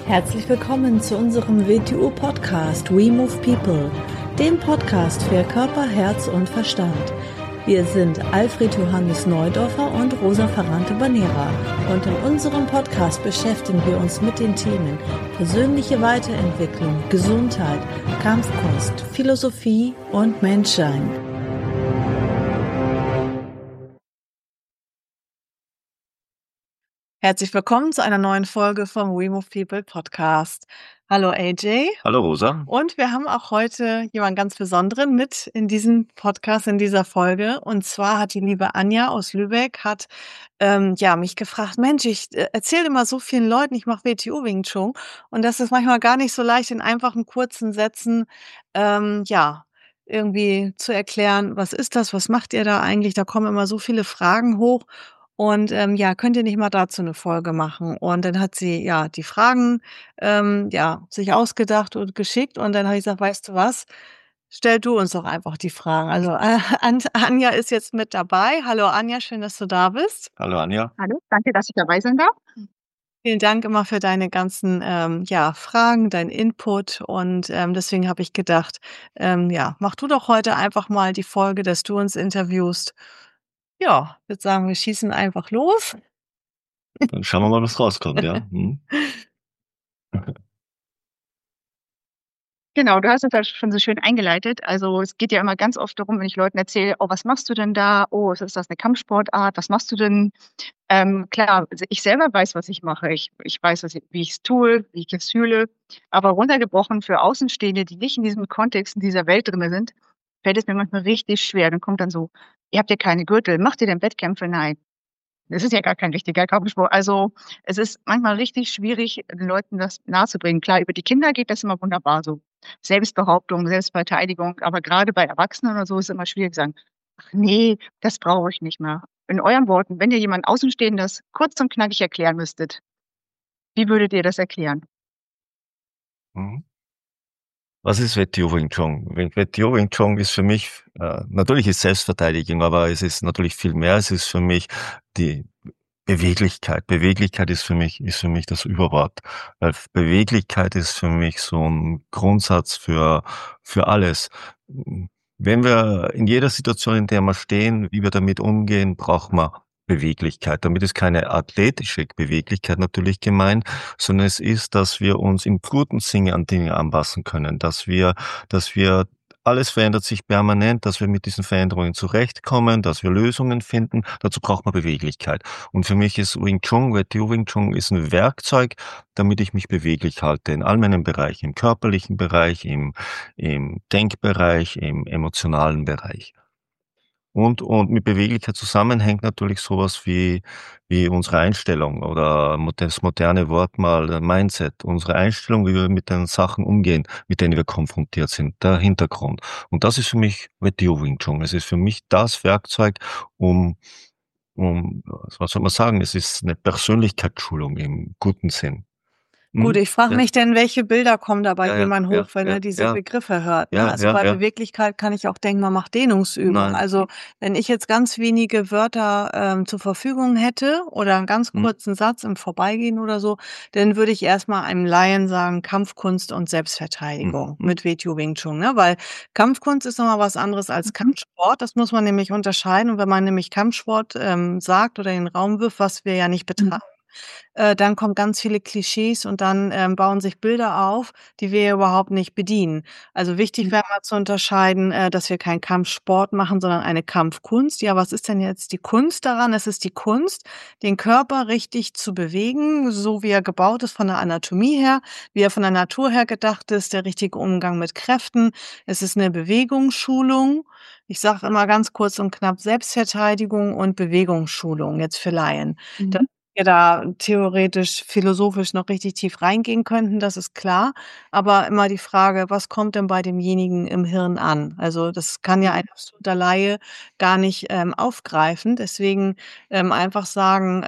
Herzlich willkommen zu unserem WTU-Podcast We Move People, dem Podcast für Körper, Herz und Verstand. Wir sind Alfred Johannes Neudorfer und Rosa Ferrante-Banera und in unserem Podcast beschäftigen wir uns mit den Themen persönliche Weiterentwicklung, Gesundheit, Kampfkunst, Philosophie und Menschsein. Herzlich willkommen zu einer neuen Folge vom We Move People Podcast. Hallo AJ. Hallo Rosa. Und wir haben auch heute jemanden ganz Besonderen mit in diesem Podcast, in dieser Folge. Und zwar hat die liebe Anja aus Lübeck mich gefragt, Mensch, ich erzähle immer so vielen Leuten, ich mache WTO Wing Chun. Und das ist manchmal gar nicht so leicht, in einfachen, kurzen Sätzen, irgendwie zu erklären, was ist das, was macht ihr da eigentlich? Da kommen immer so viele Fragen hoch. Und könnt ihr nicht mal dazu eine Folge machen? Und dann hat sie die Fragen sich ausgedacht und geschickt. Und dann habe ich gesagt, weißt du was? Stell du uns doch einfach die Fragen. Also Anja ist jetzt mit dabei. Hallo Anja, schön, dass du da bist. Hallo Anja. Hallo, danke, dass ich dabei sein darf. Vielen Dank immer für deine ganzen Fragen, dein Input. Und deswegen habe ich gedacht, mach du doch heute einfach mal die Folge, dass du uns interviewst. Ja, ich würde sagen, wir schießen einfach los. Dann schauen wir mal, was rauskommt, ja. Genau, du hast es ja schon so schön eingeleitet. Also es geht ja immer ganz oft darum, wenn ich Leuten erzähle, oh, was machst du denn da? Oh, ist das eine Kampfsportart? Was machst du denn? Klar, also ich selber weiß, was ich mache. Ich weiß, wie ich es tue, wie ich es fühle. Aber runtergebrochen für Außenstehende, die nicht in diesem Kontext, in dieser Welt drin sind, fällt es mir manchmal richtig schwer. Dann kommt dann so, ihr habt ja keine Gürtel, macht ihr denn Wettkämpfe? Nein. Das ist ja gar kein richtiger Kampfsport. Also es ist manchmal richtig schwierig, den Leuten das nahezubringen. Klar, über die Kinder geht das immer wunderbar so. Selbstbehauptung, Selbstverteidigung. Aber gerade bei Erwachsenen oder so ist es immer schwierig zu sagen, ach nee, das brauche ich nicht mehr. In euren Worten, wenn ihr jemand Außenstehendes kurz und knackig erklären müsstet, wie würdet ihr das erklären? Mhm. Was ist WTO Wing Chun? WTO Wing Chun ist für mich, natürlich ist Selbstverteidigung, aber es ist natürlich viel mehr. Es ist für mich die Beweglichkeit. Beweglichkeit ist für mich das Überwort. Weil Beweglichkeit ist für mich so ein Grundsatz für alles. Wenn wir in jeder Situation, in der wir stehen, wie wir damit umgehen, brauchen wir Beweglichkeit. Damit ist keine athletische Beweglichkeit natürlich gemeint, sondern es ist, dass wir uns im guten Sinne an Dinge anpassen können, dass wir alles verändert sich permanent, dass wir mit diesen Veränderungen zurechtkommen, dass wir Lösungen finden. Dazu braucht man Beweglichkeit. Und für mich ist Wing Chun, WTO Wing Chun ist ein Werkzeug, damit ich mich beweglich halte, in all meinen Bereichen, im körperlichen Bereich, im Denkbereich, im emotionalen Bereich. Und mit Beweglichkeit zusammenhängt natürlich sowas wie unsere Einstellung oder das moderne Wort mal Mindset, unsere Einstellung, wie wir mit den Sachen umgehen, mit denen wir konfrontiert sind, der Hintergrund. Und das ist für mich WTO Wing Chun. Es ist für mich das Werkzeug, um was soll man sagen, es ist eine Persönlichkeitsschulung im guten Sinn. Gut, ich frage Ja. mich denn, welche Bilder kommen da bei Ja, jemand ja, hoch, wenn ja, er diese ja. Begriffe hört, ne? Ja, Also, ja, bei ja. Beweglichkeit kann ich auch denken, man macht Dehnungsübungen. Nein. Also, wenn ich jetzt ganz wenige Wörter, zur Verfügung hätte oder einen ganz kurzen Satz im Vorbeigehen oder so, dann würde ich erst mal einem Laien sagen, Kampfkunst und Selbstverteidigung mit WTO Wing Chun, ne? Weil Kampfkunst ist noch mal was anderes als Kampfsport. Das muss man nämlich unterscheiden. Und wenn man nämlich Kampfsport, sagt oder in den Raum wirft, was wir ja nicht betreiben, dann kommen ganz viele Klischees und dann, bauen sich Bilder auf, die wir überhaupt nicht bedienen. Also, wichtig wäre mal zu unterscheiden, dass wir keinen Kampfsport machen, sondern eine Kampfkunst. Ja, was ist denn jetzt die Kunst daran? Es ist die Kunst, den Körper richtig zu bewegen, so wie er gebaut ist von der Anatomie her, wie er von der Natur her gedacht ist, der richtige Umgang mit Kräften. Es ist 'ne Bewegungsschulung. Ich sage immer ganz kurz und knapp Selbstverteidigung und Bewegungsschulung jetzt für Laien. Da wir da theoretisch, philosophisch noch richtig tief reingehen könnten, das ist klar. Aber immer die Frage, was kommt denn bei demjenigen im Hirn an? Also, das kann ja ein absoluter Laie gar nicht, aufgreifen. Deswegen, einfach sagen,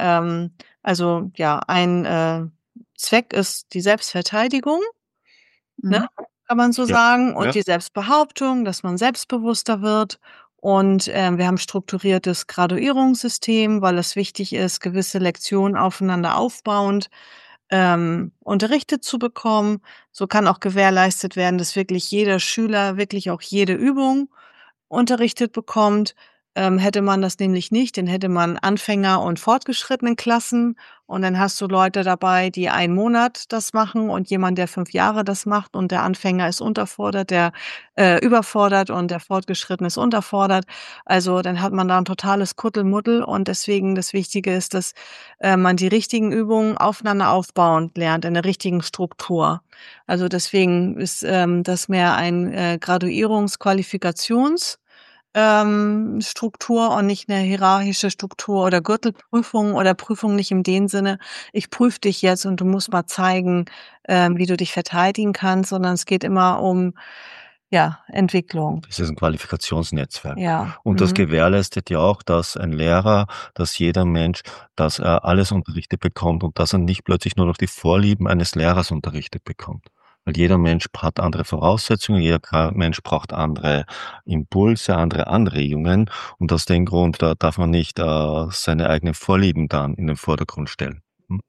ein, Zweck ist die Selbstverteidigung, ne, kann man so Ja, sagen, und ja. die Selbstbehauptung, dass man selbstbewusster wird. Und, wir haben strukturiertes Graduierungssystem, weil es wichtig ist, gewisse Lektionen aufeinander aufbauend, unterrichtet zu bekommen. So kann auch gewährleistet werden, dass wirklich jeder Schüler wirklich auch jede Übung unterrichtet bekommt. Hätte man das nämlich nicht, dann hätte man Anfänger und fortgeschrittenen Klassen und dann hast du Leute dabei, die 1 Monat das machen und jemand, der 5 Jahre das macht und der Anfänger ist unterfordert, der überfordert und der Fortgeschrittene ist unterfordert. Also, dann hat man da 'n totales Kuddelmuddel und deswegen das Wichtige ist, dass, man die richtigen Übungen aufeinander aufbauend lernt in der richtigen Struktur. Also, deswegen ist, das mehr ein, Graduierungs-Qualifikations Struktur und nicht 'ne hierarchische Struktur oder Gürtelprüfung oder Prüfung nicht in dem Sinne: „Ich prüfe dich jetzt und du musst mal zeigen, wie du dich verteidigen kannst“, sondern es geht immer um, ja, Entwicklung. Das ist ein Qualifikationsnetzwerk. Ja, Und das gewährleistet ja auch, dass ein Lehrer, dass jeder Mensch, dass er alles unterrichtet bekommt und dass er nicht plötzlich nur noch die Vorlieben eines Lehrers unterrichtet bekommt. Weil jeder Mensch hat andere Voraussetzungen, jeder Mensch braucht andere Impulse, andere Anregungen und aus dem Grund, da darf man nicht, seine eigenen Vorlieben dann in den Vordergrund stellen. Hm?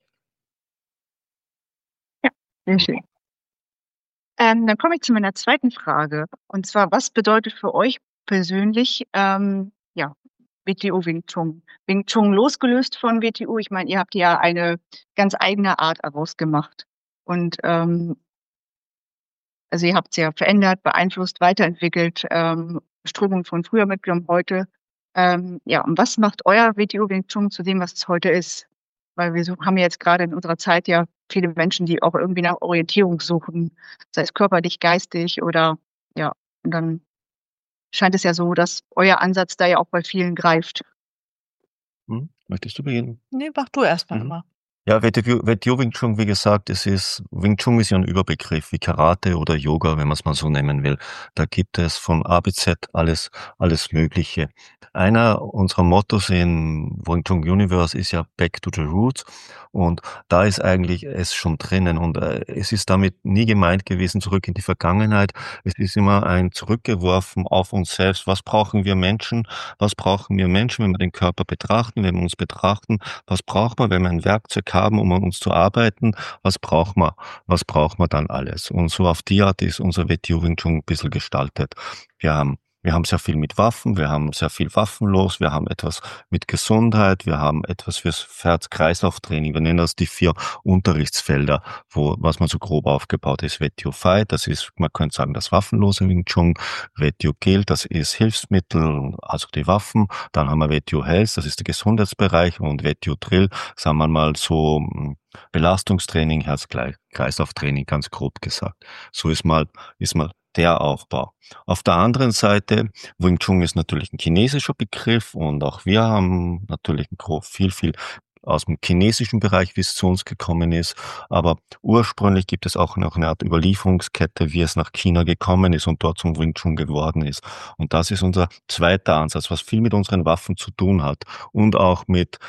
Ja, sehr schön. Dann komme ich zu meiner zweiten Frage. Und zwar, was bedeutet für euch persönlich, ja, WTO Wing Chun? Wing Chun losgelöst von WTO. Ich meine, ihr habt ja eine ganz eigene Art daraus gemacht. Und also ihr habt es ja verändert, beeinflusst, weiterentwickelt, Strömungen von früher mitgenommen, heute. Ja, und was macht euer WTO Wing Chun zu dem, was es heute ist? Weil wir haben ja jetzt gerade in unserer Zeit ja viele Menschen, die auch irgendwie nach Orientierung suchen, sei es körperlich, geistig oder ja, und dann scheint es ja so, dass euer Ansatz da ja auch bei vielen greift. Möchtest du beginnen? Ne, mach du erst mal Mhm. immer. Ja, WTO Wing Chun, wie gesagt, Wing Chun ist ja ein Überbegriff wie Karate oder Yoga, wenn man es mal so nennen will. Da gibt es von A bis Z alles Mögliche. Einer unserer Mottos in Wing Chun Universe ist ja Back to the Roots und da ist eigentlich es schon drinnen und, es ist damit nie gemeint gewesen, zurück in die Vergangenheit. Es ist immer ein Zurückgeworfen auf uns selbst. Was brauchen wir Menschen? Was brauchen wir Menschen, wenn wir den Körper betrachten, wenn wir uns betrachten? Was braucht man, wenn wir ein Werkzeug haben, um an uns zu arbeiten? Was braucht man? Was braucht man dann alles? Und so auf die Art ist unser WTO Wing Chun 'n bisschen gestaltet. Wir haben sehr viel mit Waffen, wir haben sehr viel waffenlos, wir haben etwas mit Gesundheit, wir haben etwas fürs Herz-Kreislauf-Training. Wir nennen das die 4 Unterrichtsfelder, was man so grob aufgebaut ist. WTO Fight, das ist, man könnte sagen, das waffenlose Wing Chun. WTO Guild, das ist Hilfsmittel, also die Waffen. Dann haben wir WTO Health, das ist der Gesundheitsbereich und WTO Drill, sagen wir mal so, Belastungstraining, Herz-Kreislauf-Training, ganz grob gesagt. So ist mal der Aufbau. Auf der anderen Seite, Wing Chun ist natürlich ein chinesischer Begriff und auch wir haben natürlich viel aus dem chinesischen Bereich, wie es zu uns gekommen ist. Aber ursprünglich gibt es auch noch eine Art Überlieferungskette, wie es nach China gekommen ist und dort zum Wing Chun geworden ist. Und das ist unser zweiter Ansatz, was viel mit unseren Waffen zu tun hat und auch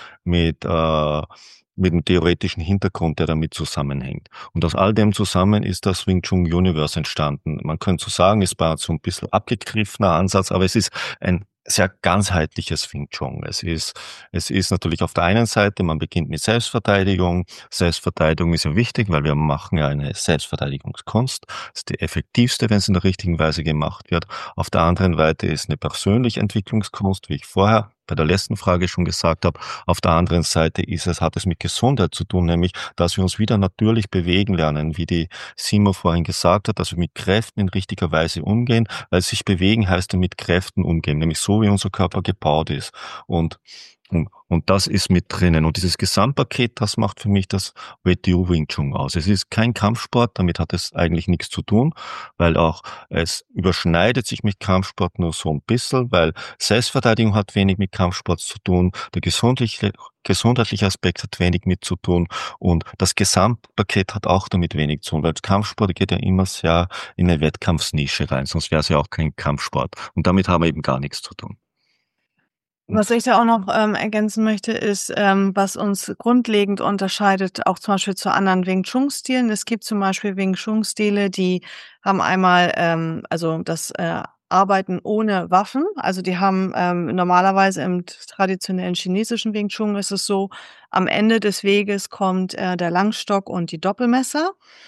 mit dem theoretischen Hintergrund, der damit zusammenhängt. Und aus all dem zusammen ist das Wing Chun Universe entstanden. Man könnte so sagen, es war so ein bisschen abgegriffener Ansatz, aber es ist ein sehr ganzheitliches Wing Chun. Es ist natürlich auf der einen Seite, man beginnt mit Selbstverteidigung. Selbstverteidigung ist ja wichtig, weil wir machen ja eine Selbstverteidigungskunst. Das ist die effektivste, wenn es in der richtigen Weise gemacht wird. Auf der anderen Seite ist eine persönliche Entwicklungskunst, wie ich vorher bei der letzten Frage schon gesagt habe. Auf der anderen Seite hat es mit Gesundheit zu tun, nämlich, dass wir uns wieder natürlich bewegen lernen, wie die Simo vorhin gesagt hat, dass wir mit Kräften in richtiger Weise umgehen, weil sich bewegen heißt ja mit Kräften umgehen, nämlich so, wie unser Körper gebaut ist. Und das ist mit drinnen. Und dieses Gesamtpaket, das macht für mich das WTO Wing Chun aus. Es ist kein Kampfsport, damit hat es eigentlich nichts zu tun, weil auch es überschneidet sich mit Kampfsport nur so ein bisschen, weil Selbstverteidigung hat wenig mit Kampfsport zu tun, der gesundheitliche Aspekt hat wenig mit zu tun und das Gesamtpaket hat auch damit wenig zu tun, weil Kampfsport geht ja immer sehr in eine Wettkampfsnische rein, sonst wäre es ja auch kein Kampfsport. Und damit haben wir eben gar nichts zu tun. Was ich da auch noch, ergänzen möchte, ist, was uns grundlegend unterscheidet, auch zum Beispiel zu anderen Wing Chun-Stilen. Es gibt zum Beispiel Wing Chun-Stile, die haben einmal, also das, arbeiten ohne Waffen. Also, die haben, normalerweise im traditionellen chinesischen Wing Chun ist es so, am Ende des Weges kommt, der Langstock und die Doppelmesser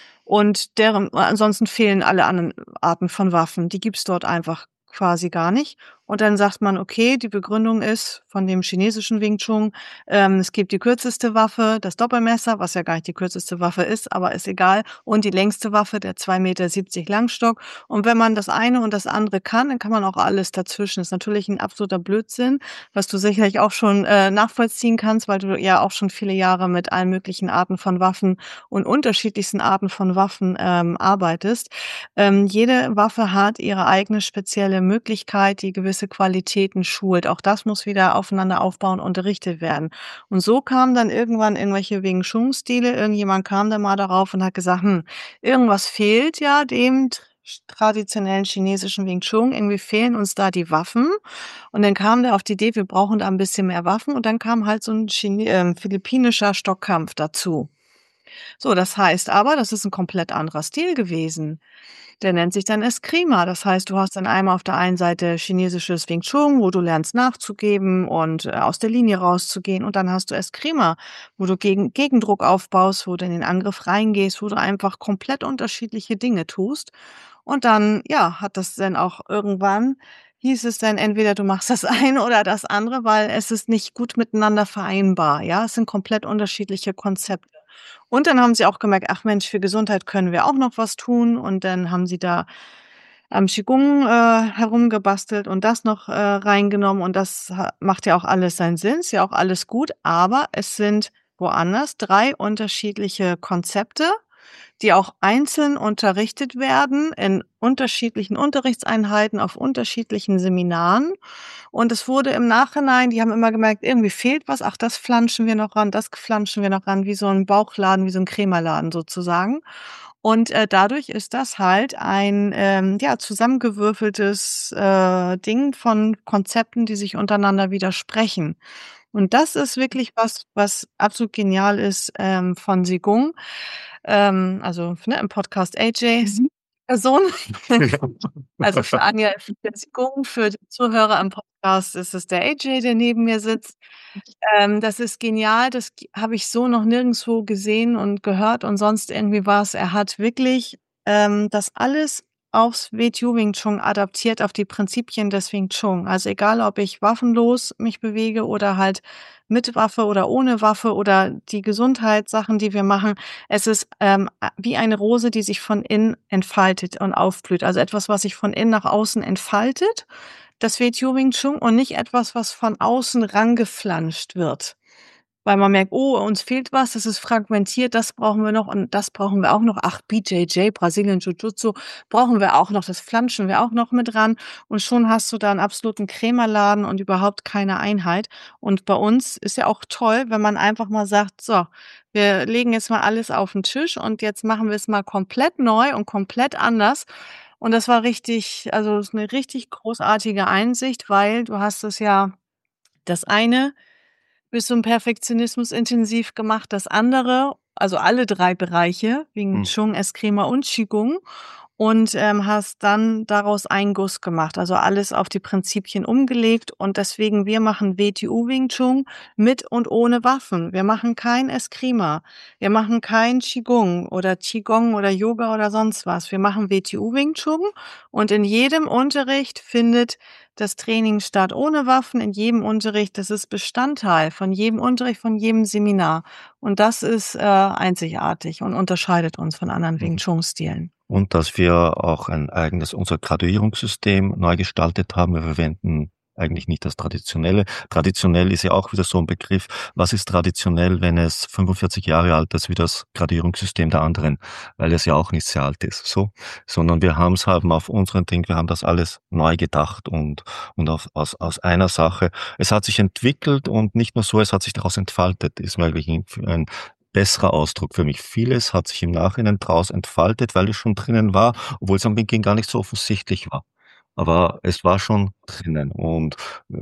und deren ansonsten fehlen alle anderen Arten von Waffen. Die gibt's dort einfach quasi gar nicht. Und dann sagt man: „Okay, die Begründung ist von dem chinesischen Wing Chun, es gibt die kürzeste Waffe, das Doppelmesser, was ja gar nicht die kürzeste Waffe ist, aber ist egal, und die längste Waffe, der 2,70 m Langstock. Und wenn man das eine und das andere kann, dann kann man auch alles dazwischen.“ Ist natürlich 'n absoluter Blödsinn, was du sicherlich auch schon, nachvollziehen kannst, weil du ja auch schon viele Jahre mit allen möglichen Arten von Waffen und unterschiedlichsten Arten von Waffen, arbeitest. Jede Waffe hat ihre eigene spezielle Möglichkeit, die gewisse Qualitäten schult. Auch das muss wieder aufeinander aufbauen, unterrichtet werden. Und so kamen dann irgendwann irgendwelche Wing Chun Stile. Irgendjemand kam dann mal darauf und hat gesagt: irgendwas fehlt ja dem traditionellen chinesischen Wing Chun. Irgendwie fehlen uns da die Waffen.“ Und dann kam der auf die Idee, wir brauchen da ein bisschen mehr Waffen. Und dann kam halt so ein philippinischer Stockkampf dazu. So, das heißt aber, das ist ein komplett anderer Stil gewesen. Der nennt sich dann Eskrima. Das heißt, du hast dann einmal auf der einen Seite chinesisches Wing Chun, wo du lernst nachzugeben und, aus der Linie rauszugehen. Und dann hast du Eskrima, wo du Gegendruck aufbaust, wo du in den Angriff reingehst, wo du einfach komplett unterschiedliche Dinge tust. Und dann, ja, hat das dann auch irgendwann hieß es dann entweder du machst das eine oder das andere, weil es ist nicht gut miteinander vereinbar, ja? Es sind komplett unterschiedliche Konzepte. Und dann haben sie auch gemerkt: „Ach Mensch, für Gesundheit können wir auch noch was tun.“ Und dann haben sie da am Qigong, herumgebastelt und das noch, reingenommen und das ha macht ja auch alles seinen Sinn, ist ja auch alles gut, aber es sind woanders 3 unterschiedliche Konzepte, die auch einzeln unterrichtet werden in unterschiedlichen Unterrichtseinheiten auf unterschiedlichen Seminaren. Und es wurde im Nachhinein die haben immer gemerkt, irgendwie fehlt was, ach, das flanschen wir noch ran, das flanschen wir noch ran, wie so 'n Bauchladen, wie so 'n Krämerladen sozusagen. Und, dadurch ist das halt ein, ja, zusammengewürfeltes, Ding von Konzepten, die sich untereinander widersprechen. Und das ist wirklich was, was absolut genial ist, von Qigong. Also, ne, im Podcast AJ ist Mhm. die Person. Also, für Anja ist es der Qigong, für die Zuhörer am Podcast ist es der AJ, der neben mir sitzt. Das ist genial, das habe ich so noch nirgendswo gesehen und gehört und sonst irgendwie was. Er hat wirklich, das alles aufs WTU Wing Chun adaptiert, auf die Prinzipien des Wing Chun. Also, egal, ob ich waffenlos mich bewege oder halt mit Waffe oder ohne Waffe oder die Gesundheitssachen, die wir machen. Es ist, wie eine Rose, die sich von innen entfaltet und aufblüht. Also, etwas, was sich von innen nach außen entfaltet, das WTO Wing Chun, und nicht etwas, was von außen rangeflanscht wird. Weil man merkt: „Oh, uns fehlt was, das ist fragmentiert, das brauchen wir noch und das brauchen wir auch noch. Ach, BJJ, Brazilian Jiu-Jitsu brauchen wir auch noch, das flanschen wir auch noch mit ran.“ Und schon hast du da 'n absoluten Krämerladen und überhaupt keine Einheit. Und bei uns ist ja auch toll, wenn man einfach mal sagt: „So, wir legen jetzt mal alles auf 'n Tisch und jetzt machen wir es mal komplett neu und komplett anders.“ Und das war richtig, also, ist 'ne richtig großartige Einsicht, weil du hast es ja das eine bis zum Perfektionismus intensiv gemacht, das andere, also alle 3 Bereiche, Wing Mhm. Chun, Eskrima und Qigong, und, hast dann daraus einen Guss gemacht, also alles auf die Prinzipien umgelegt, und deswegen wir machen WTU Wing Chun mit und ohne Waffen. Wir machen kein Eskrima. Wir machen kein Qigong oder Yoga oder sonst was. Wir machen WTU Wing Chun und in jedem Unterricht findet das Training statt ohne Waffen, in jedem Unterricht. Das ist Bestandteil von jedem Unterricht, von jedem Seminar. Und das ist, einzigartig und unterscheidet uns von anderen Wing Mhm. Chun Stilen. Und dass wir auch ein eigenes unser Graduierungssystem neu gestaltet haben. Wir verwenden eigentlich nicht das Traditionelle. Traditionell ist ja auch wieder so ein Begriff. Was ist traditionell, wenn es 45 Jahre alt ist wie das Graduierungssystem der anderen? Weil es ja auch nicht sehr alt ist, so. Sondern wir haben's haben auf unseren Ding wir haben das alles neu gedacht und aus einer Sache. Es hat sich entwickelt und nicht nur so, es hat sich daraus entfaltet, ist mir eigentlich ein besserer Ausdruck für mich. Vieles hat sich im Nachhinein draus entfaltet, weil es schon drinnen war, obwohl es am Beginn gar nicht so offensichtlich war. Aber es war schon drinnen und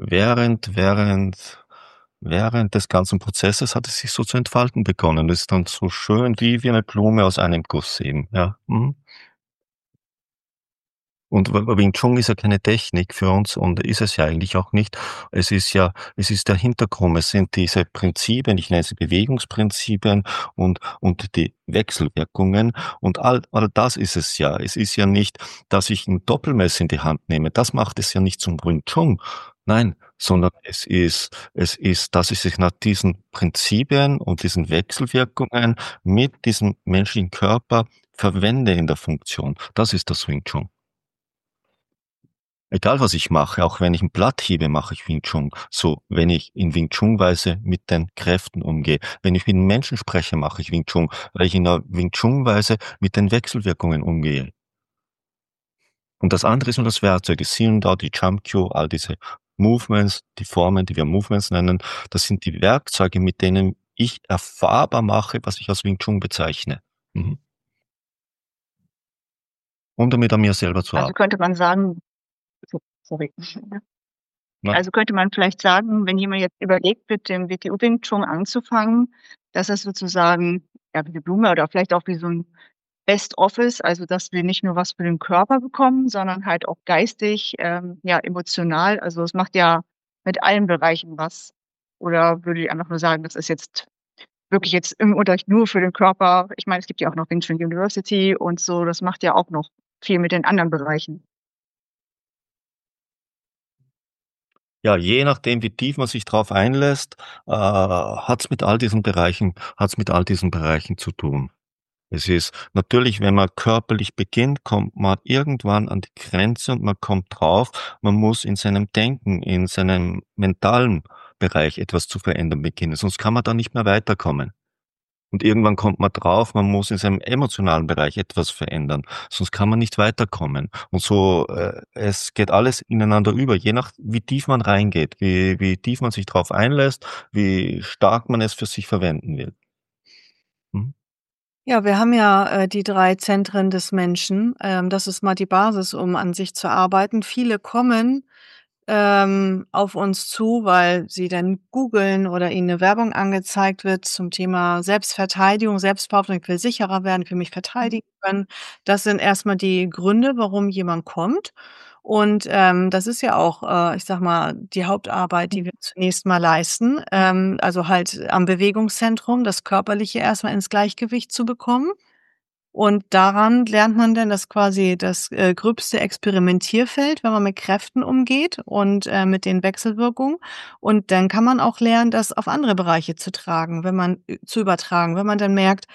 während des ganzen Prozesses hat es sich so zu entfalten begonnen. Das ist dann so schön wie eine Blume aus einem Guss eben, ja. Mhm. Und Wing Chun ist ja keine Technik für uns und ist es ja eigentlich auch nicht. Es ist der Hintergrund. Es sind diese Prinzipien, ich nenne sie Bewegungsprinzipien und die Wechselwirkungen und all das ist es ja. Es ist ja nicht, dass ich 'n Doppelmesser in die Hand nehme. Das macht es ja nicht zum Wing Chun. Nein, sondern es ist, dass ich sich nach diesen Prinzipien und diesen Wechselwirkungen mit diesem menschlichen Körper verwende in der Funktion. Das ist das Wing Chun. Egal was ich mache, auch wenn ich 'n Blatt hebe, mache ich Wing Chun. So, wenn ich in Wing Chun-Weise mit den Kräften umgehe. Wenn ich mit Menschen spreche, mache ich Wing Chun, weil ich in 'ner Wing Chun-Weise mit den Wechselwirkungen umgehe. Und das andere ist nur das Werkzeug, die Xian Dao, die Jump Cue, all diese Movements, die Formen, die wir Movements nennen, das sind die Werkzeuge, mit denen ich erfahrbar mache, was ich als Wing Chun bezeichne. Mhm. Um damit an mir selber zu Also arbeiten. könnte man sagen, so, sorry. Ne? Also könnte man vielleicht sagen, wenn jemand jetzt überlegt, mit dem WTO Wing Chun anzufangen, dass es sozusagen, ja, wie 'ne Blume oder vielleicht auch wie so 'n Best Office, also dass wir nicht nur was für den Körper bekommen, sondern halt auch geistig, ja, emotional. Also, es macht ja mit allen Bereichen was. Oder würdet ihr einfach nur sagen, das ist jetzt wirklich jetzt im Unterricht nur für den Körper? Ich meine, es gibt ja auch noch Wing Chun University und so, das macht ja auch noch viel mit den anderen Bereichen. Ja, je nachdem, wie tief man sich drauf einlässt, hat's mit all diesen Bereichen zu tun. Es ist natürlich, wenn man körperlich beginnt, kommt man irgendwann an die Grenze und man kommt drauf, man muss in seinem Denken, in seinem mentalen Bereich etwas zu verändern beginnen, sonst kann man da nicht mehr weiterkommen. Und irgendwann kommt man drauf, man muss in seinem emotionalen Bereich etwas verändern, sonst kann man nicht weiterkommen. Und so, es geht alles ineinander über, je nach wie tief man reingeht, wie tief man sich drauf einlässt, wie stark man es für sich verwenden will. Mhm. Ja, wir haben ja, die 3 Zentren des Menschen. Das ist mal die Basis, um an sich zu arbeiten. Viele kommen, auf uns zu, weil sie dann googeln oder ihnen 'ne Werbung angezeigt wird zum Thema Selbstverteidigung, Selbstbehauptung: „Ich will sicherer werden, ich will mich Mhm. verteidigen können.“ Das sind erst mal die Gründe, warum jemand kommt. Und, das ist ja auch, ich sage mal, die Hauptarbeit, die Mhm. wir zunächst mal leisten, also halt am Bewegungszentrum, das Körperliche erst mal ins Gleichgewicht zu bekommen. Und daran lernt man dann das quasi das, gröbste Experimentierfeld, wenn man mit Kräften umgeht und, mit den Wechselwirkungen. Und dann kann man auch lernen, das auf andere Bereiche zu tragen, wenn man zu übertragen. Wenn man dann merkt,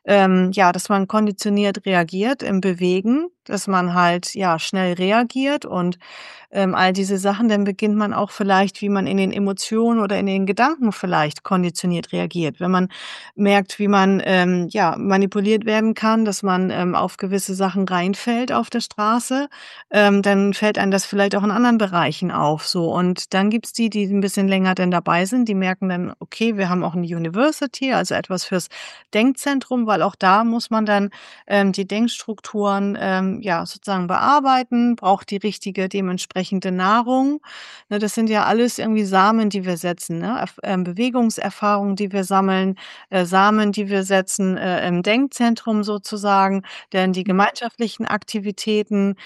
ja, dass man konditioniert reagiert im Bewegen, dass man halt, ja, schnell reagiert und all diese Sachen, dann beginnt man auch vielleicht, wie man in den Emotionen oder in den Gedanken vielleicht konditioniert reagiert. Wenn man merkt, wie man, ja, manipuliert werden kann, dass man, auf gewisse Sachen reinfällt auf der Straße, dann fällt einem das vielleicht auch in anderen Bereichen auf so. Und dann gibt's die, die 'n bisschen länger dann dabei sind, die merken dann: „Okay, wir haben auch 'ne University, also etwas fürs Denkzentrum“, weil auch da muss man dann, die Denkstrukturen, ja, sozusagen bearbeiten, braucht die richtige dementsprechende Nahrung. Ne, das sind ja alles irgendwie Samen, die wir setzen, ne? Bewegungserfahrungen, die wir sammeln, Samen, die wir setzen, im Denkzentrum sozusagen, denn die Mhm. gemeinschaftlichen Aktivitäten,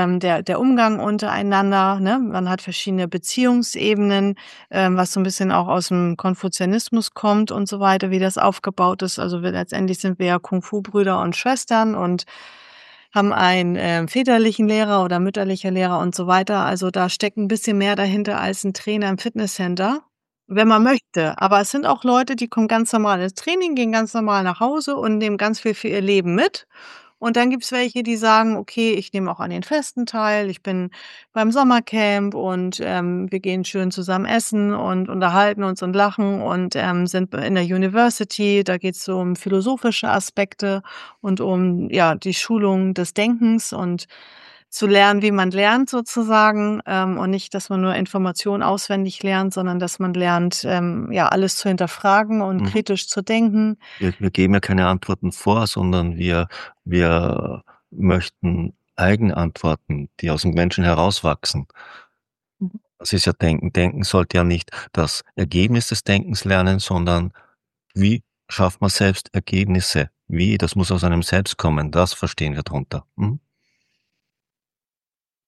der Umgang untereinander, ne? Man hat verschiedene Beziehungsebenen, was so 'n bisschen auch aus'm Konfuzianismus kommt und so weiter, wie das aufgebaut ist. Also, wir letztendlich sind wir ja Kung-Fu-Brüder und Schwestern und haben einen, väterlichen Lehrer oder mütterlicher Lehrer und so weiter. Also, da steckt 'n bisschen mehr dahinter als 'n Trainer im Fitnesscenter, wenn man möchte. Aber es sind auch Leute, die kommen ganz normal ins Training, gehen ganz normal nach Hause und nehmen ganz viel für ihr Leben mit. Und dann gibt's welche, die sagen: „Okay, ich nehme auch an den Festen teil. Ich bin beim Sommercamp und, wir gehen schön zusammen essen und unterhalten uns und lachen und, sind in der University. Da geht's so um philosophische Aspekte und um, ja, die Schulung des Denkens und zu lernen, wie man lernt sozusagen, und nicht, dass man nur Informationen auswendig lernt, sondern dass man lernt, ja, alles zu hinterfragen und Mhm. kritisch zu denken. Wir geben ja keine Antworten vor, sondern wir möchten Eigenantworten, die aus dem Menschen herauswachsen. Mhm. Das ist ja Denken. Denken sollte ja nicht das Ergebnis des Denkens lernen, sondern wie schafft man selbst Ergebnisse? Wie? Das muss aus einem selbst kommen. Das verstehen wir drunter. Mhm.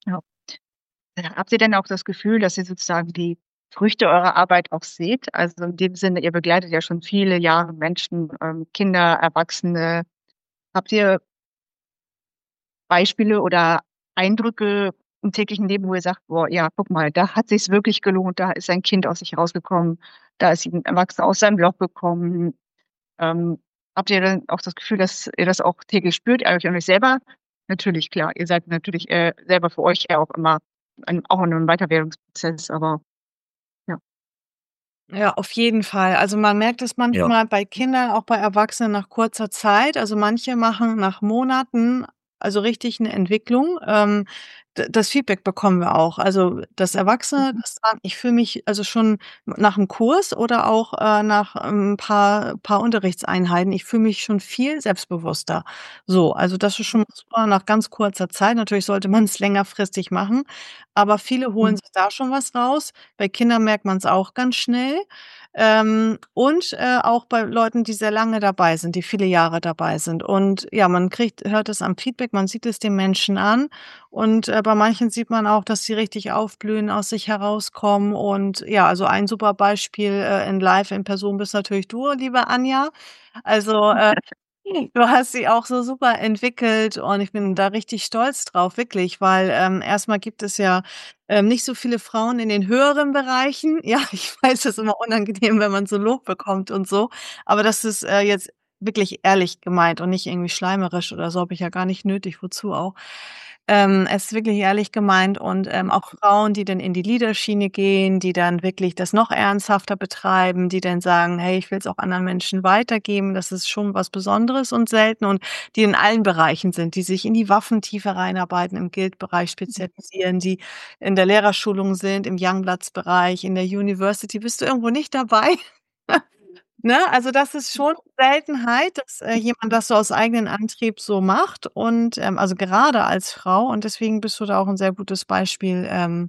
Ja. Habt ihr denn auch das Gefühl, dass ihr sozusagen die Früchte eurer Arbeit auch seht? Also in dem Sinne, ihr begleitet ja schon viele Jahre Menschen, Kinder, Erwachsene. Habt ihr Beispiele oder Eindrücke im täglichen Leben, wo ihr sagt: „Boah, ja, guck mal, da hat sich's wirklich gelohnt, da ist ein Kind aus sich rausgekommen, da ist ein Erwachsener aus seinem Loch gekommen." Ähm, Habt ihr dann auch das Gefühl, dass ihr das auch täglich spürt, euch an euch selber? Natürlich, klar, ihr seid natürlich, selber für euch ja auch immer auch in 'nem Weiterwerdungsprozess, aber ja. Ja, auf jeden Fall. Also, man merkt es Ja. manchmal bei Kindern, auch bei Erwachsenen nach kurzer Zeit. Also, manche machen nach Monaten, also, richtig 'ne Entwicklung. D das Feedback bekommen wir auch. Also, das Erwachsene, Mhm. das sagen: „Ich fühle mich", also, schon nach 'm Kurs oder auch, nach, paar Unterrichtseinheiten, „ich fühle mich schon viel selbstbewusster." So, also, das ist schon mal super nach ganz kurzer Zeit. Natürlich sollte man's längerfristig machen, aber viele holen Mhm. sich da schon was raus. Bei Kindern merkt man's auch ganz schnell. Und, auch bei Leuten, die sehr lange dabei sind, die viele Jahre dabei sind. Und ja, man hört es am Feedback, man sieht es den Menschen an. Und, bei manchen sieht man auch, dass sie richtig aufblühen, aus sich herauskommen. Und ja, also ein super Beispiel, in live in Person bist natürlich du, liebe Anja. Also, du hast sie auch so super entwickelt und ich bin da richtig stolz drauf, wirklich, weil, erst gibt es ja, nicht so viele Frauen in den höheren Bereichen. Ja, ich weiß, das ist immer unangenehm, wenn man so Lob bekommt und so, aber das ist, jetzt wirklich ehrlich gemeint und nicht irgendwie schleimerisch oder so, habe ich ja gar nicht nötig, wozu auch. Es ist wirklich ehrlich gemeint und, auch Frauen, die dann in die Leaderschiene gehen, die dann wirklich das noch ernsthafter betreiben, die dann sagen: „Hey, ich will es auch anderen Menschen weitergeben." Das ist schon was Besonderes und selten und die in allen Bereichen sind, die sich in die Waffen tiefer reinarbeiten, im Guild-Bereich spezialisieren, die in der Lehrerschulung sind, im Youngbloods-Bereich, in der University. Bist du irgendwo nicht dabei? Ne? Also, das ist schon Seltenheit, dass, jemand das so aus eigenem Antrieb so macht und, also, gerade als Frau und deswegen bist du da auch 'n sehr gutes Beispiel,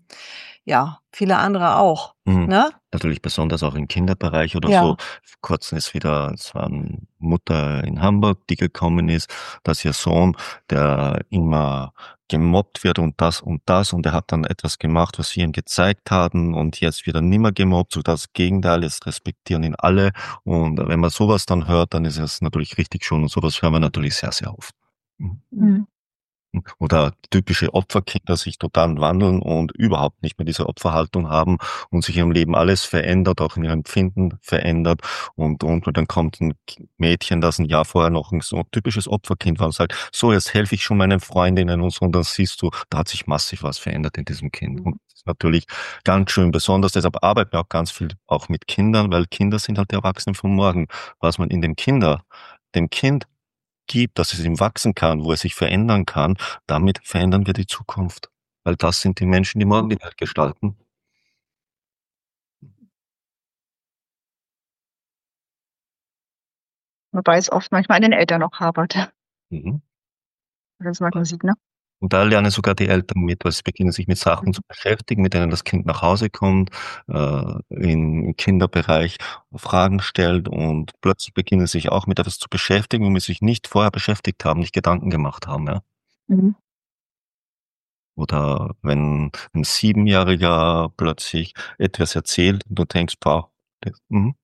ja, viele andere auch, Mhm. ne? Natürlich besonders auch im Kinderbereich oder so. Ja. Vor Kurzem ist wieder es war 'ne Mutter in Hamburg, die gekommen ist, dass ihr Sohn, der immer gemobbt wird und das und er hat dann etwas gemacht, was wir ihm gezeigt haben und jetzt wird er nimmer gemobbt, so das Gegenteil, jetzt respektieren ihn alle und wenn man so was dann hört, dann ist es natürlich richtig schön und so was hören wir natürlich sehr, sehr oft. Mhm. Mhm. Oder typische Opferkinder sich total wandeln und überhaupt nicht mehr diese Opferhaltung haben und sich im Leben alles verändert, auch in ihrem Empfinden verändert. Und dann kommt ein Mädchen, das ein Jahr vorher noch ein so typisches Opferkind war und sagt: „So, jetzt helfe ich schon meinen Freundinnen“ und so. Und dann siehst du, da hat sich massiv was verändert in diesem Kind. Und Mhm. das ist natürlich ganz schön besonders. Deshalb arbeiten wir auch ganz viel auch mit Kindern, weil Kinder sind halt die Erwachsenen von morgen. Was man in dem Kind gibt, dass es ihm wachsen kann, wo er sich verändern kann, damit verändern wir die Zukunft. Weil das sind die Menschen, die morgen die Welt gestalten. Wobei es oft manchmal an den Eltern noch hapert, Mhm. wenn man das manchmal sieht, ne? Und da lernen sogar die Eltern mit, weil sie beginnen sich mit Sachen Mhm. zu beschäftigen, mit denen das Kind nach Hause kommt, im Kinderbereich Fragen stellt und plötzlich beginnen sich auch mit etwas zu beschäftigen, womit sie sich nicht vorher beschäftigt haben, nicht Gedanken gemacht haben, ja. Mhm. Oder wenn 'n Siebenjähriger plötzlich etwas erzählt und du denkst: „Boah, das“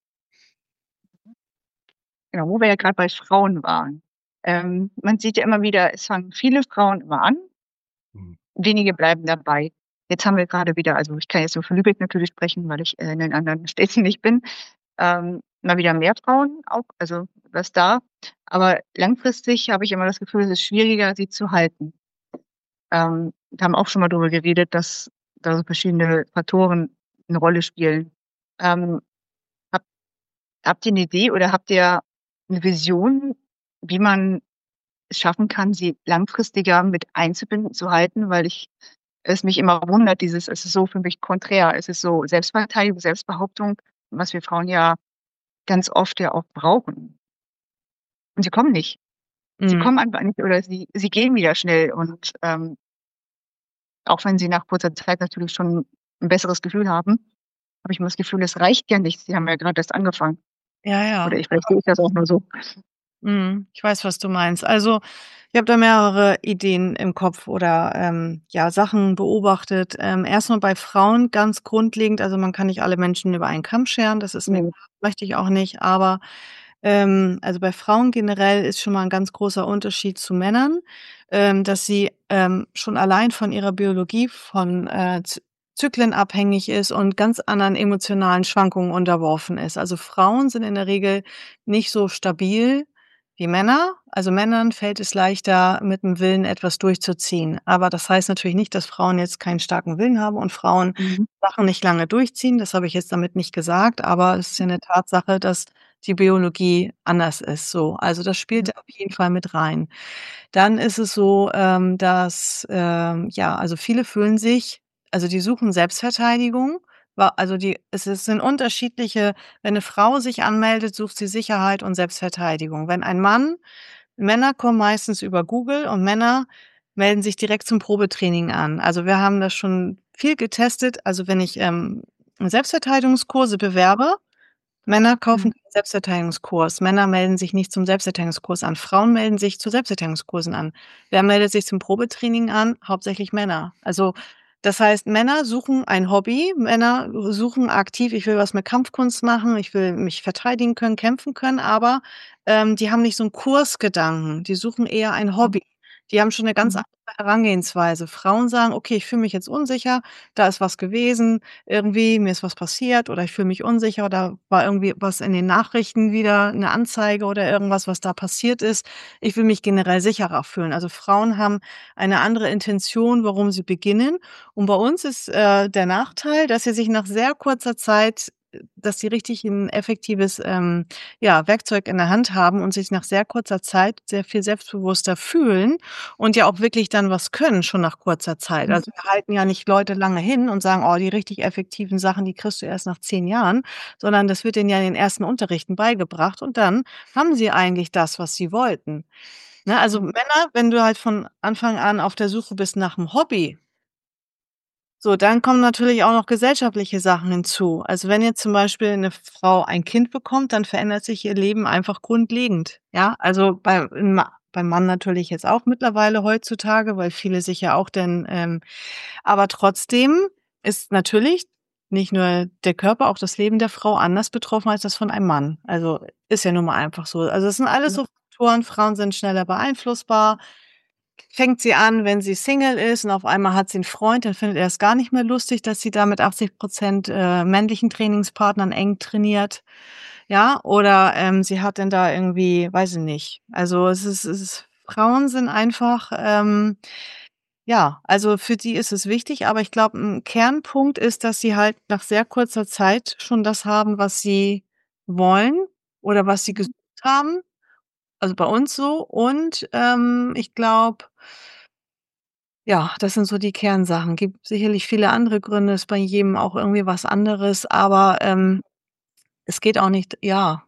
Genau, wo wir ja grad bei Frauen waren. Man sieht ja immer wieder, es fangen viele Frauen immer an, Mhm. wenige bleiben dabei. Jetzt haben wir grade wieder, also, ich kann jetzt nur für Lübeck natürlich sprechen, weil ich, in den anderen Städten nicht bin, mal wieder mehr Frauen auch, also, was da. Aber langfristig habe ich immer das Gefühl, es ist schwieriger, sie zu halten. Wir haben auch schon mal darüber geredet, dass da so verschiedene Faktoren 'ne Rolle spielen. Ähm, habt habt ihr 'ne Idee oder habt ihr 'ne Vision, wie man es schaffen kann, sie langfristiger mit einzubinden, zu halten? Weil es mich immer wundert, es ist so für mich konträr. Es ist so Selbstverteidigung, Selbstbehauptung, was wir Frauen ja ganz oft ja auch brauchen. Und sie kommen nicht. Sie Mhm. kommen einfach nicht oder sie gehen wieder schnell und, auch wenn sie nach kurzer Zeit natürlich schon 'n besseres Gefühl haben, habe ich immer das Gefühl, es reicht ja nicht. Sie haben ja grad erst angefangen. Ja, Oder ja. vielleicht sehe ich das auch nur so. Ich weiß, was du meinst. Also, ich habe da mehrere Ideen im Kopf oder, ja, Sachen beobachtet. Erst bei Frauen ganz grundlegend, also, man kann nicht alle Menschen über einen Kamm scheren, das ist mir Mhm. klar, möchte ich auch nicht, aber, also, bei Frauen generell ist schon mal 'n ganz großer Unterschied zu Männern, dass sie, schon allein von ihrer Biologie von, Zyklen abhängig ist und ganz anderen emotionalen Schwankungen unterworfen ist. Also, Frauen sind in der Regel nicht so stabil wie Männer. Also, Männern fällt es leichter, mit dem Willen etwas durchzuziehen. Aber das heißt natürlich nicht, dass Frauen jetzt keinen starken Willen haben und Frauen Mhm. Sachen nicht lange durchziehen. Das habe ich jetzt damit nicht gesagt, aber es ist ja 'ne Tatsache, dass die Biologie anders ist, so. Also, das spielt Mhm. auf jeden Fall mit rein. Dann ist es so, dass, ja, also viele fühlen sich, also die suchen Selbstverteidigung, also sind unterschiedliche, wenn 'ne Frau sich anmeldet, sucht sie Sicherheit und Selbstverteidigung. Wenn ein Mann Männer kommen meistens über Google und Männer melden sich direkt zum Probetraining an. Also, wir haben das schon viel getestet. Also, wenn ich, Selbstverteidigungskurse bewerbe, Männer kaufen Mhm. keinen Selbstverteidigungskurs. Männer melden sich nicht zum Selbstverteidigungskurs an. Frauen melden sich zu Selbstverteidigungskursen an. Wer meldet sich zum Probetraining an? Hauptsächlich Männer. Also, das heißt, Männer suchen ein Hobby. Männer suchen aktiv: „Ich will was mit Kampfkunst machen, ich will mich verteidigen können, kämpfen können“, aber, die haben nicht so 'n Kursgedanken. Die suchen eher ein Mhm. Hobby. Die haben schon 'ne ganz Mhm. andere Herangehensweise. Frauen sagen: „Okay, ich fühle mich jetzt unsicher, da ist was gewesen. Irgendwie, mir ist was passiert oder ich fühle mich unsicher oder war irgendwie was in den Nachrichten wieder 'ne Anzeige oder irgendwas, was da passiert ist. Ich will mich generell sicherer fühlen.“ Also, Frauen haben eine andere Intention, warum sie beginnen. Und bei uns ist, der Nachteil, dass sie sich nach sehr kurzer Zeit dass sie richtig 'n effektives, ja, Werkzeug in der Hand haben und sich nach sehr kurzer Zeit sehr viel selbstbewusster fühlen und ja auch wirklich dann was können schon nach kurzer Zeit. Mhm. Also, wir halten ja nicht Leute lange hin und sagen: „Oh, die richtig effektiven Sachen, die kriegst du erst nach 10 Jahren“, sondern das wird denen ja in den ersten Unterrichten beigebracht und dann haben sie eigentlich das, was sie wollten. Ne, also Mhm. Männer, wenn du halt von Anfang an auf der Suche bist nach 'm Hobby, so, dann kommen natürlich auch noch gesellschaftliche Sachen hinzu. Also, wenn jetzt zum Beispiel 'ne Frau ein Kind bekommt, dann verändert sich ihr Leben einfach grundlegend, ja? Also, beim Mann natürlich jetzt auch mittlerweile heutzutage, weil viele sich ja auch dann, aber trotzdem ist natürlich nicht nur der Körper, auch das Leben der Frau anders betroffen als das von einem Mann. Also, ist ja nun mal einfach so. Also, es sind alles Ja. so Faktoren, Frauen sind schneller beeinflussbar. Fängt sie an, wenn sie Single ist und auf einmal hat sie 'n Freund, dann findet er es gar nicht mehr lustig, dass sie da mit 80% männlichen Trainingspartnern eng trainiert, ja? Oder, sie hat dann da irgendwie weiß ich nicht. Also, es ist Frauen sind einfach, ja, also für die ist es wichtig, aber ich glaube, 'n Kernpunkt ist, dass sie halt nach sehr kurzer Zeit schon das haben, was sie wollen oder was sie Mhm. gesucht haben. Also, bei uns so und, ich glaube, ja, das sind so die Kernsachen. Gibt sicherlich viele andere Gründe, ist bei jedem auch irgendwie was anderes, aber, es geht auch nicht, ja,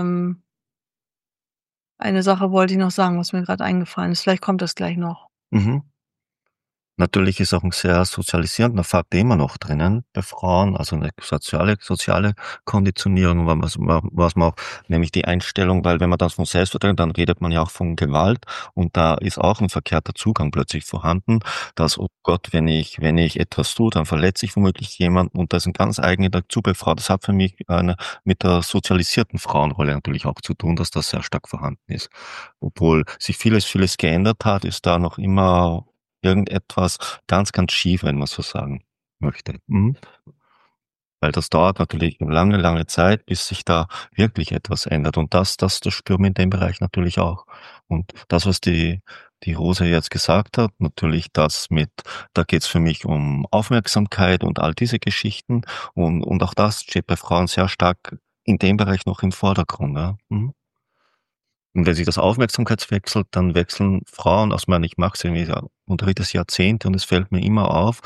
eine Sache wollte ich noch sagen, was mir grad eingefallen ist. Vielleicht kommt das gleich noch. Mhm. Natürlich ist auch 'n sehr sozialisierender Faktor immer noch drinnen bei Frauen, also 'ne soziale Konditionierung, was man auch nämlich die Einstellung, weil wenn man das von Selbstverteidigung, dann redet man ja auch von Gewalt und da ist auch 'n verkehrter Zugang plötzlich vorhanden, dass: „Oh Gott, wenn ich etwas tue, dann verletze ich womöglich jemanden“, und das ist 'n ganz eigener Bezug bei Frau. Das hat für mich mit der sozialisierten Frauenrolle natürlich auch zu tun, dass das sehr stark vorhanden ist. Obwohl sich vieles geändert hat, ist da noch immer irgendetwas ganz schief, wenn man so sagen möchte. Mhm. Weil das dauert natürlich 'ne lange Zeit, bis sich da wirklich etwas ändert. Und das spüren wir in dem Bereich natürlich auch. Und das, was die Rose jetzt gesagt hat, natürlich das mit da geht's für mich um Aufmerksamkeit und all diese Geschichten. Und auch das steht bei Frauen sehr stark in dem Bereich noch im Vordergrund, ja. Mhm. Und wenn sich das Aufmerksamkeitswechselt, dann wechseln Frauen, ich meine, ich mache es irgendwie, ja, unterrichte das Jahrzehnte und es fällt mir immer auf,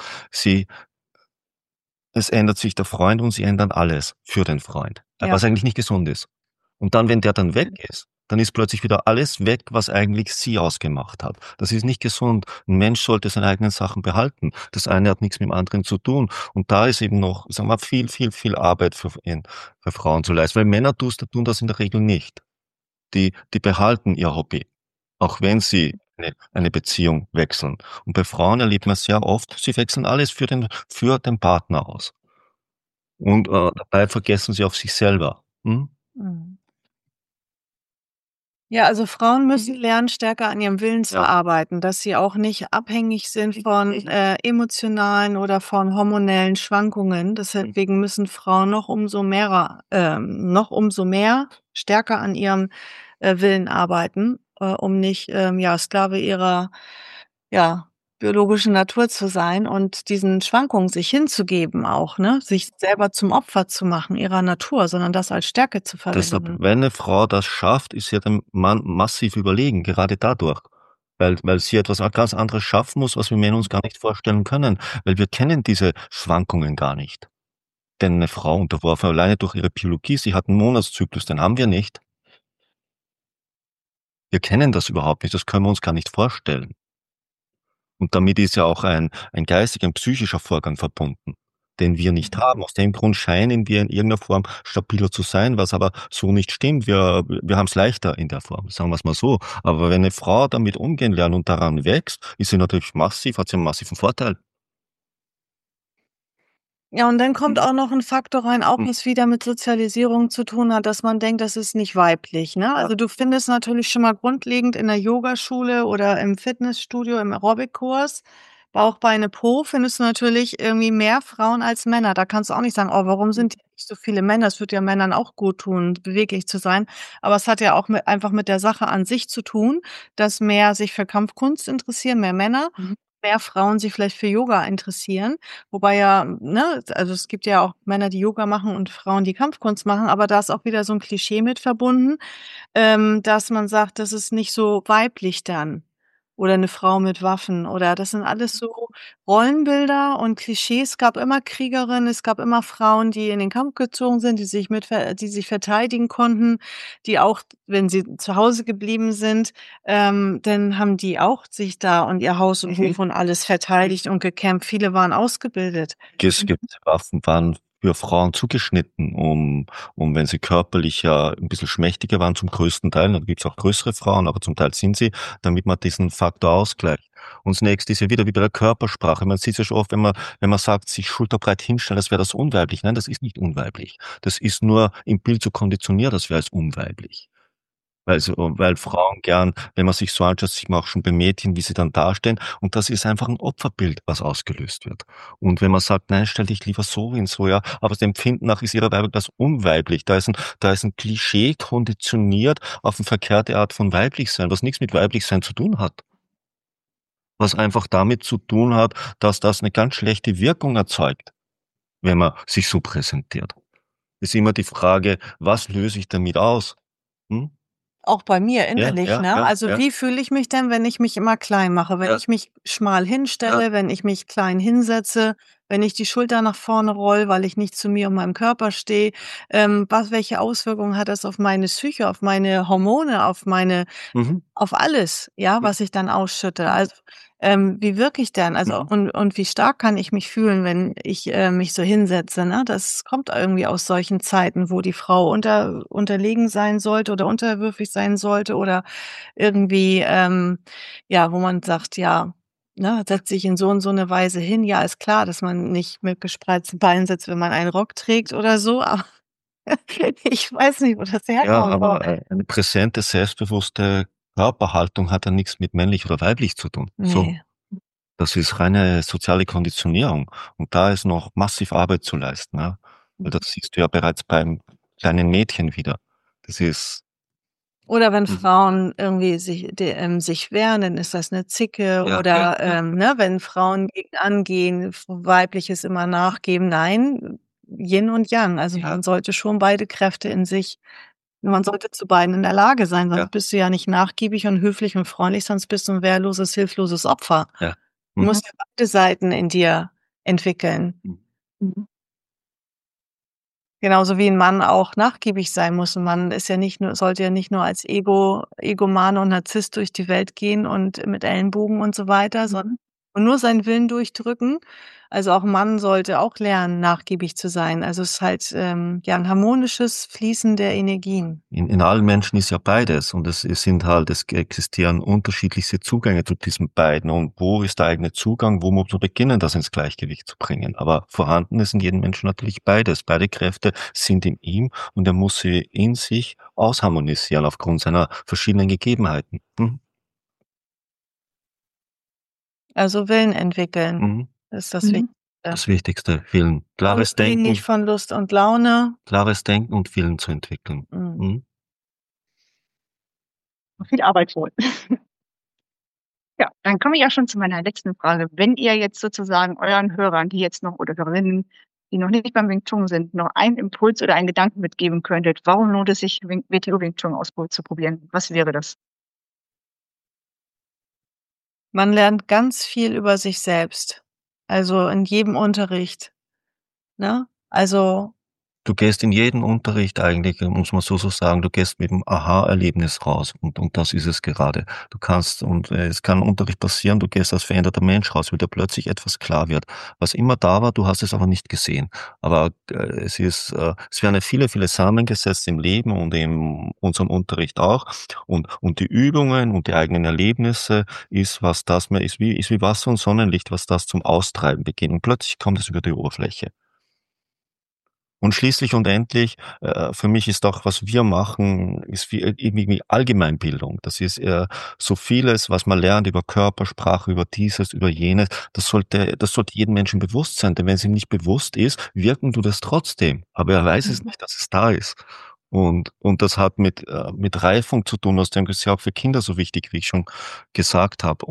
es ändert sich der Freund und sie ändern alles für den Freund, Ja. was eigentlich nicht gesund ist. Und dann, wenn der dann weg Mhm. ist, dann ist plötzlich wieder alles weg, was eigentlich sie ausgemacht hat. Das ist nicht gesund. 'N Mensch sollte seine eigenen Sachen behalten. Das eine hat nichts mit dem anderen zu tun. Und da ist eben noch, sagen wir, viel Arbeit für Frauen zu leisten, weil Männer tun das in der Regel nicht. die behalten ihr Hobby, auch wenn sie eine Beziehung wechseln. Und bei Frauen erlebt man sehr oft, sie wechseln alles für den Partner aus. Und dabei vergessen sie auf sich selber. Hm? Mhm. Ja, also Frauen müssen lernen, stärker an ihrem Willen zu Ja. arbeiten, dass sie auch nicht abhängig sind von, emotionalen oder von hormonellen Schwankungen. Deswegen müssen Frauen noch umso mehr stärker an ihrem, Willen arbeiten, um nicht, Sklave ihrer, ja, biologischen Natur zu sein und diesen Schwankungen sich hinzugeben auch, ne? Sich selber zum Opfer zu machen ihrer Natur, sondern das als Stärke zu Deshalb, verwenden. wenn eine Frau das schafft, ist sie dem Mann massiv überlegen, gerade dadurch. Weil sie etwas ganz anderes schaffen muss, was wir Männer uns gar nicht vorstellen können, weil wir kennen diese Schwankungen gar nicht. Denn eine Frau unterworfen alleine durch ihre Biologie, sie hat 'n Monatszyklus, den haben wir nicht. Wir kennen das überhaupt nicht, das können wir uns gar nicht vorstellen. Und damit ist ja auch ein geistiger, ein psychischer Vorgang verbunden, den wir nicht haben. Aus dem Grund scheinen wir in irgendeiner Form stabiler zu sein, was aber so nicht stimmt. Wir haben's leichter in der Form, sagen wir's mal so. Aber wenn 'ne Frau damit umgehen lernt und daran wächst, ist sie natürlich hat sie 'n massiven Vorteil. Ja, und dann kommt auch noch 'n Faktor rein, auch Hm. was wieder mit Sozialisierung zu tun hat, dass man denkt, das ist nicht weiblich, ne? Also, du findest natürlich schon mal grundlegend in der Yogaschule oder im Fitnessstudio, im Aerobic-Kurs, Bauch, Beine, Po, findest du natürlich irgendwie mehr Frauen als Männer. Da kannst du auch nicht sagen: „Oh, warum sind hier nicht so viele Männer?“ Es würde ja Männern auch gut tun, beweglich zu sein. Aber es hat ja auch einfach mit der Sache an sich zu tun, dass mehr sich für Kampfkunst interessieren, mehr Männer, mehr Frauen sich vielleicht für Yoga interessieren. Wobei ja, ne, also es gibt ja auch Männer, die Yoga machen und Frauen, die Kampfkunst machen, aber da ist auch wieder so 'n Klischee mit verbunden, dass man sagt, das ist nicht so weiblich dann oder 'ne Frau mit Waffen oder das sind alles so Rollenbilder und Klischees. Es gab immer Kriegerinnen, es gab immer Frauen, die in den Kampf gezogen sind, die sich verteidigen konnten, die auch, wenn sie zu Hause geblieben sind, dann haben die auch sich da und ihr Haus und Hof und alles verteidigt und gekämpft. Viele waren ausgebildet. Es gibt Waffen waren für Frauen zugeschnitten, um wenn sie körperlich ja 'n bisschen schmächtiger waren zum größten Teil, dann gibt's auch größere Frauen, aber zum Teil sind sie, damit man diesen Faktor ausgleicht. Und das Nächste ist ja wieder wie bei der Körpersprache. Man sieht's ja schon oft, wenn man sagt, sich schulterbreit hinstellen, als wäre das unweiblich. Nein, das ist nicht unweiblich. Das ist nur im Bild so konditioniert, als wäre es unweiblich. Weil Frauen gern, wenn man sich so anschaut, sieht man auch schon bei Mädchen, wie sie dann dastehen. Und das ist einfach 'n Opferbild, was ausgelöst wird. Und wenn man sagt: „Nein, stell dich lieber so hin, so, ja“, aber das Empfinden nach ist ihrer Weibung das unweiblich. Da ist 'n Klischee konditioniert auf 'ne verkehrte Art von Weiblichsein, was nix mit Weiblichsein zu tun hat. Was einfach damit zu tun hat, dass das 'ne ganz schlechte Wirkung erzeugt, wenn man sich so präsentiert. Ist immer die Frage: „Was löse ich damit aus?“ Hm? Auch bei mir Ja, innerlich, ja, ne? ja, Also, ja. wie fühle ich mich denn, wenn ich mich immer klein mache, wenn Ja. ich mich schmal Ja. hinstelle, wenn ich mich klein hinsetze, wenn ich die Schulter nach vorne rolle, weil ich nicht zu mir und meinem Körper stehe? Welche Auswirkungen hat das auf meine Psyche, auf meine Hormone, Mhm. auf alles, ja, Mhm. was ich dann ausschütte? Also, wie wirke ich denn? Also, Mhm. und wie stark kann ich mich fühlen, wenn ich, mich so hinsetze, ne? Das kommt irgendwie aus solchen Zeiten, wo die Frau unterlegen sein sollte oder unterwürfig sein sollte oder irgendwie, ja, wo man sagt, ja, ne, setz dich in so und so 'ne Weise hin. Ja, ist klar, dass man nicht mit gespreizten Beinen sitzt, wenn man einen Rock trägt oder so, aber ich weiß nicht, wo das Ja, herkommt. aber, eine präsente, selbstbewusste Körperhaltung hat ja nix mit männlich oder weiblich zu tun. So. Ne. Das ist reine soziale Konditionierung. Und da ist noch massiv Arbeit zu leisten, ja. Weil das siehst du ja bereits beim kleinen Mädchen wieder. Das ist Oder wenn Mhm. Frauen irgendwie sich wehren, dann ist das 'ne Zicke Ja, ja, oder, ja. ne, wenn Frauen gegen angehen, Weibliches immer nachgeben. Nein, Yin und Yang. Also, Ja. man sollte schon beide Kräfte in sich man sollte zu beiden in der Lage sein, Ja. sonst bist du ja nicht nachgiebig und höflich und freundlich, sonst bist du 'n wehrloses, hilfloses Opfer. Ja. Du Mhm. musst ja beide Seiten in dir entwickeln. Mhm. Genauso wie 'n Mann auch nachgiebig sein muss. 'N Mann ist ja nicht nur sollte ja nicht nur als Egomane und Narzisst durch die Welt gehen und mit Ellenbogen und so weiter, sondern und nur seinen Willen durchdrücken. Also, auch 'n Mann sollte auch lernen, nachgiebig zu sein. Also, es ist halt, ja, 'n harmonisches Fließen der Energien. In allen Menschen ist ja beides und es sind halt es existieren unterschiedlichste Zugänge zu diesen beiden. Und wo ist der eigene Zugang? Wo muss man beginnen, das ins Gleichgewicht zu bringen? Aber vorhanden ist in jedem Menschen natürlich beides. Beide Kräfte sind in ihm und er muss sie in sich ausharmonisieren aufgrund seiner verschiedenen Gegebenheiten. Mhm. Also, Willen entwickeln Mhm. ist das Mhm. Wichtigste. Das Wichtigste, Willen. Unabhängig von Lust und Laune. Klares Denken und Willen zu entwickeln. Mhm. Mhm. Viel Arbeit wohl. Ja, dann komme ich auch schon zu meiner letzten Frage. Wenn ihr jetzt sozusagen euren Hörern, die jetzt noch oder Hörerinnen, die noch nicht beim Wing Chun sind, noch einen Impuls oder einen Gedanken mitgeben könntet, warum lohnt es sich, WTO Wing Chun auszuprobieren? Was wäre das? Man lernt ganz viel über sich selbst, also, in jedem Unterricht, ne? Also, Du gehst in jeden Unterricht eigentlich, muss man so sagen, du gehst mit 'm Aha-Erlebnis raus und das ist es gerade. Du kannst es kann im Unterricht passieren, du gehst als veränderter Mensch raus, weil dir plötzlich etwas klar wird. Was immer da war, du hast es aber nicht gesehen. Aber, es werden ja viele, viele Samen gesetzt im Leben und in unserem Unterricht auch. Und die Übungen und die eigenen Erlebnisse ist wie Wasser und Sonnenlicht, was das zum Austreiben beginnt. Und plötzlich kommt es über die Oberfläche. Und schließlich und endlich, für mich ist auch, was wir machen, ist wie irgendwie Allgemeinbildung. Das ist, so vieles, was man lernt über Körpersprache, über dieses, über jenes, das sollte jedem Menschen bewusst sein, denn wenn es ihm nicht bewusst ist, wirken tut es trotzdem, aber er weiß es Mhm. nicht, dass es da ist. Und das hat mit Reifung zu tun, aus dem ist ja auch für Kinder so wichtig, wie ich schon gesagt habe.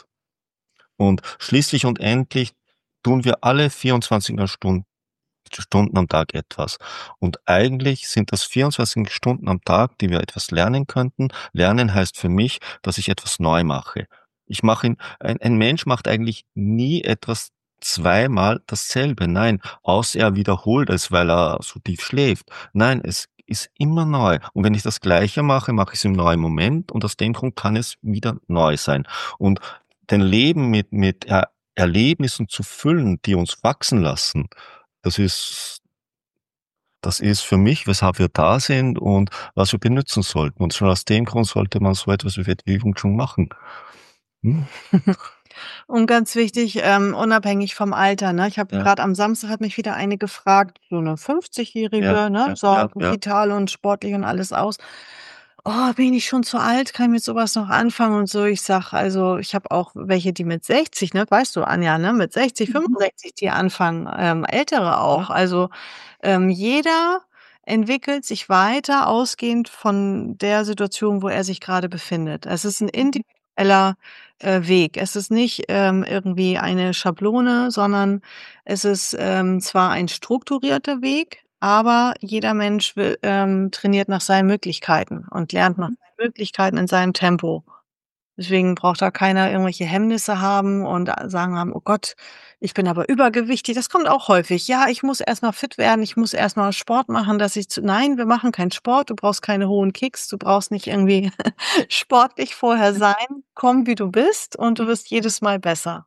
Und schließlich und endlich tun wir alle 24 Stunden am Tag etwas. Und eigentlich sind das 24 Stunden am Tag, die wir etwas lernen könnten. Lernen heißt für mich, dass ich etwas neu mache. Ein Mensch macht eigentlich nie etwas zweimal dasselbe. Nein, außer er wiederholt es, weil er so tief schläft. Nein, es ist immer neu. Und wenn ich das Gleiche mache, mache ich es im neuen Moment und aus dem Grund kann es wieder neu sein. Und dein Leben mit Erlebnissen zu füllen, die uns wachsen lassen, das ist das ist für mich, weshalb wir da sind und was wir benutzen sollten. Und schon aus dem Grund sollte man so etwas wie Wing Chun machen. Mhm. und ganz wichtig, unabhängig vom Alter, ne? Ich habe Ja. grad am Samstag hat mich wieder eine gefragt, so 'ne 50-Jährige, Ja, ne, ja, sah ja, ja. vital und sportlich und alles aus. „Oh, bin ich schon zu alt? Kann ich mit so was noch anfangen?“ und so. Ich sage, also, ich habe auch welche, die mit 60, ne, weißt du, Anja, ne, mit 60, Mhm. 65, die anfangen, Ältere auch. Also, jeder entwickelt sich weiter, ausgehend von der Situation, wo er sich grade befindet. Es ist 'n individueller, Weg. Es ist nicht, irgendwie eine Schablone, sondern es ist, zwar ein strukturierter Weg, aber jeder Mensch trainiert nach seinen Möglichkeiten und lernt nach Mhm. seinen Möglichkeiten in seinem Tempo. Deswegen braucht da keiner irgendwelche Hemmnisse haben und sagen haben: „Oh Gott, ich bin aber übergewichtig.“ Das kommt auch häufig. „Ja, ich muss erst mal fit werden, ich muss erst mal Sport machen, dass ich zu“, nein, wir machen keinen Sport. Du brauchst keine hohen Kicks, du brauchst nicht irgendwie sportlich vorher sein. Komm, wie du bist und du wirst jedes Mal besser.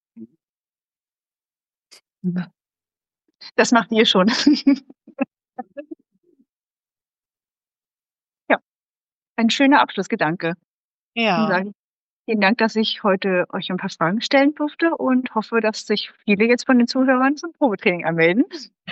Mhm. Das macht ihr schon. Ja, ein schöner Abschlussgedanke. Dann Ja. sage ich vielen Dank, dass ich heute euch ein paar Fragen stellen durfte und hoffe, dass sich viele jetzt von den Zuhörern zum Probetraining anmelden.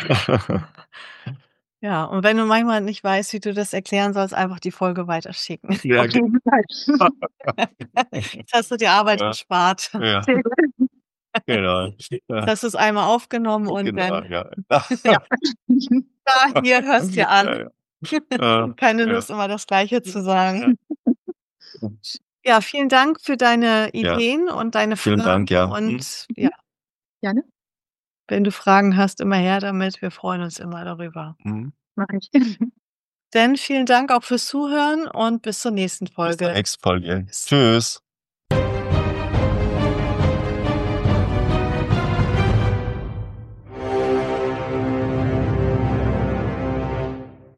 Ja, und wenn du manchmal nicht weißt, wie du das erklären sollst, einfach die Folge weiterschicken. Ja, Auf jeden Fall. Jetzt hast du dir Arbeit ja, gespart. ja, Sehr gut. genau. Jetzt Ja, hast du's einmal aufgenommen und genau, dann ja. Ja. da, hier, hörst dir Ja, an. ja. Keine Ja. Lust, immer das Gleiche zu sagen. Ja. Ja, vielen Dank für deine Ja, Ideen und deine vielen Fragen Dank, ja. Mhm. und ja, Mhm. Gerne, wenn du Fragen hast, immer her damit. Wir freuen uns immer darüber. Mhm. mache ich. Denn vielen Dank auch fürs Zuhören und bis zur nächsten Bis zur Folge. nächsten Folge. Tschüss.